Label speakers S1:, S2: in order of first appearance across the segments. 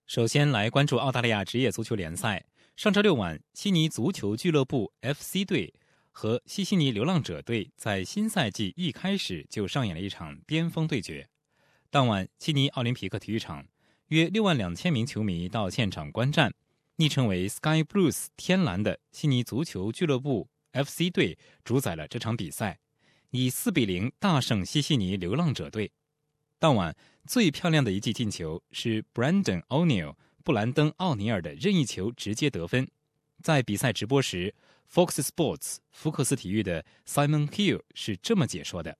S1: 首先来关注澳大利亚职业足球联赛。上周六晚，悉尼足球俱乐部 FC 队和西悉尼流浪者队在新赛季一开始就上演了一场巅峰对决。当晚，悉尼奥林匹克体育场约62000名球迷到现场观战，昵称为 Sky Blues 天蓝的悉尼足球俱乐部 FC 队主宰了这场比赛，以4-0大胜西悉尼流浪者队。当晚最漂亮的一记进球是 Brandon O'Neill 布兰登·奥尼尔的任意球直接得分。在比赛直播时， Fox Sports 福克斯体育的 Simon Hill 是这么解说的：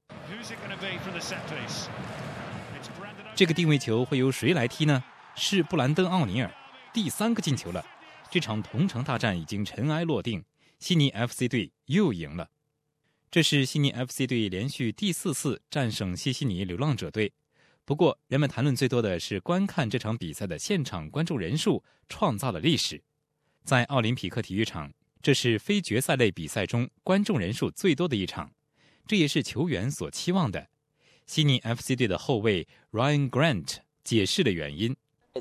S1: 这个定位球会由谁来踢呢？是布兰登·奥尼尔。第3个进球了，这场同城大战已经尘埃落定，悉尼 FC 队又赢了。这是悉尼 FC 队连续第4次战胜西悉尼流浪者队。不过，人们谈论最多的是观看这场比赛的现场观众人数创造了历史。在奥林匹克体育场，这是非决赛类比赛中观众人数最多的一场，这也是球员所期望的。悉尼 FC 队的后卫 Ryan Grant 解释了原因。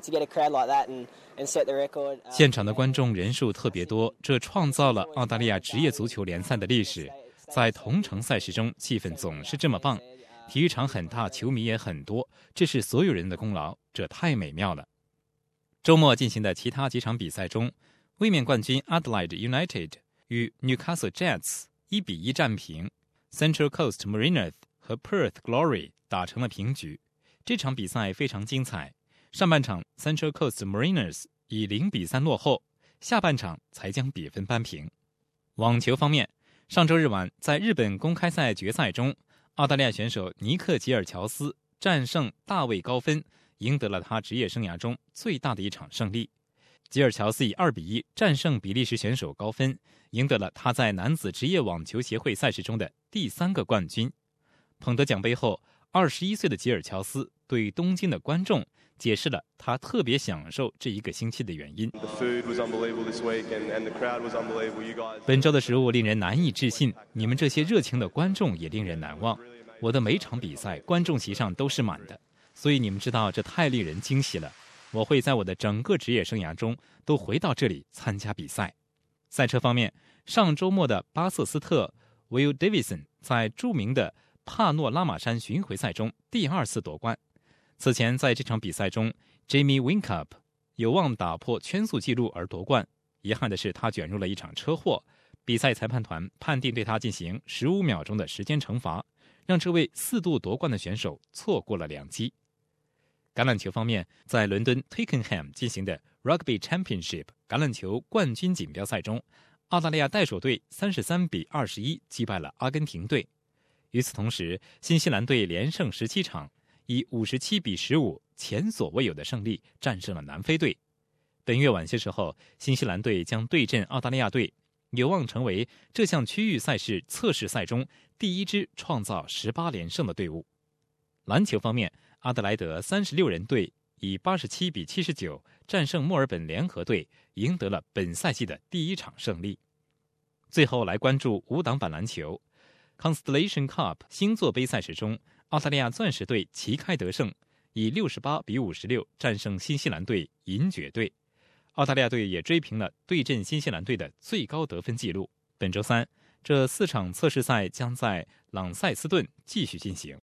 S1: 现场的观众人数特别多，这创造了澳大利亚职业足球联赛的历史。在同城赛事中，气氛总是这么棒，体育场很大，球迷也很多，这是所有人的功劳，这太美妙了。周末进行的其他几场比赛中，卫冕冠军 Adelaide United 与 Newcastle Jets 1-1战平， Central Coast Mariners 和 Perth Glory 打成了平局。这场比赛非常精彩，上半场 Central Coast Mariners 以0-3落后，下半场才将比分扳平。网球方面，上周日晚在日本公开赛决赛中，澳大利亚选手尼克·吉尔乔斯战胜大卫·高芬，赢得了他职业生涯中最大的一场胜利。吉尔乔斯以2-1战胜比利时选手高芬，赢得了他在男子职业网球协会赛事中的第3个冠军。捧得奖杯后，21岁的吉尔乔斯对东京的观众解释了他特别享受这一个星期的原因。本周的食物令人难以置信，你们这些热情的观众也令人难忘。我的每场比赛观众席上都是满的，所以你们知道这太令人惊喜了。我会在我的整个职业生涯中都回到这里参加比赛。赛车方面，上周末的巴瑟斯特 Will Davison 在著名的帕诺拉玛山巡回赛中第2次夺冠。此前在这场比赛中 Jamie Whincup 有望打破圈速纪录而夺冠，遗憾的是他卷入了一场车祸，比赛裁判团判定对他进行15秒钟的时间惩罚，让这位4度夺冠的选手错过了良机。橄榄球方面，在伦敦 Twickenham 进行的 Rugby Championship 橄榄球冠军锦标赛中，澳大利亚袋鼠队33-21击败了阿根廷队。与此同时，新西兰队连胜17场，以57-15前所未有的胜利战胜了南非队。本月晚些时候，新西兰队将对阵澳大利亚队，有望成为这项区域赛事测试赛中第1支创造18连胜的队伍。篮球方面，阿德莱德36人队以87-79战胜墨尔本联合队，赢得了本赛季的第1场胜利。最后来关注5档板篮球 Constellation Cup 星座杯赛事中，澳大利亚钻石队旗开得胜，以68-56战胜新西兰队银爵队。澳大利亚队也追平了对阵新西兰队的最高得分纪录。本周三，这4场测试赛将在朗塞斯顿继续进行。